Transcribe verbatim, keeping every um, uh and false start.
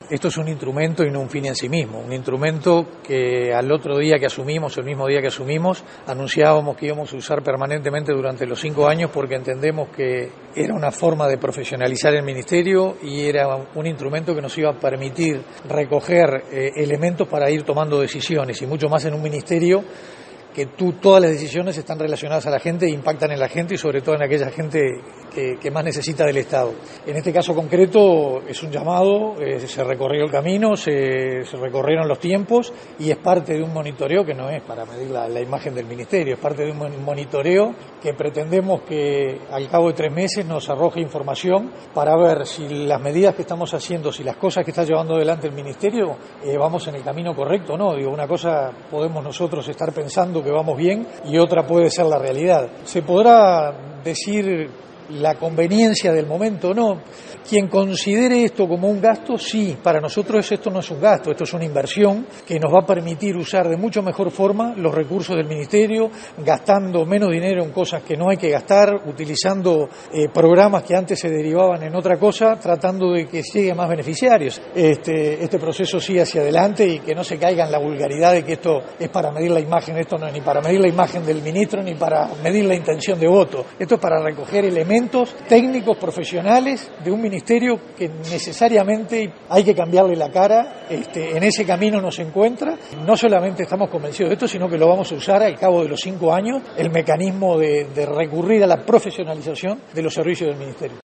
Esto es un instrumento y no un fin en sí mismo, un instrumento que al otro día que asumimos, el mismo día que asumimos, anunciábamos que íbamos a usar permanentemente durante los cinco años porque entendemos que era una forma de profesionalizar el Ministerio y era un instrumento que nos iba a permitir recoger eh, elementos para ir tomando decisiones y mucho más en un ministerio que tú, todas las decisiones están relacionadas a la gente e impactan en la gente y sobre todo en aquella gente que, que más necesita del Estado. En este caso concreto es un llamado, eh, se recorrió el camino, se, se recorrieron los tiempos y es parte de un monitoreo que no es para medir la, la imagen del Ministerio, es parte de un monitoreo que pretendemos que al cabo de tres meses nos arroje información para ver si las medidas que estamos haciendo, si las cosas que está llevando adelante el Ministerio, eh, vamos en el camino correcto o no. Digo, una cosa podemos nosotros estar pensando que vamos bien y otra puede ser la realidad. Se podrá decir la conveniencia del momento o no. Quien considere esto como un gasto, sí, para nosotros esto no es un gasto, esto es una inversión que nos va a permitir usar de mucho mejor forma los recursos del Ministerio, gastando menos dinero en cosas que no hay que gastar, utilizando eh, programas que antes se derivaban en otra cosa, tratando de que lleguen más beneficiarios. Este, este proceso sigue hacia adelante y que no se caiga en la vulgaridad de que esto es para medir la imagen, esto no es ni para medir la imagen del ministro ni para medir la intención de voto, esto es para recoger elementos técnicos, profesionales de un ministerio Ministerio que necesariamente hay que cambiarle la cara, este, en ese camino nos encuentra. No solamente estamos convencidos de esto, sino que lo vamos a usar al cabo de los cinco años, el mecanismo de, de recurrir a la profesionalización de los servicios del Ministerio.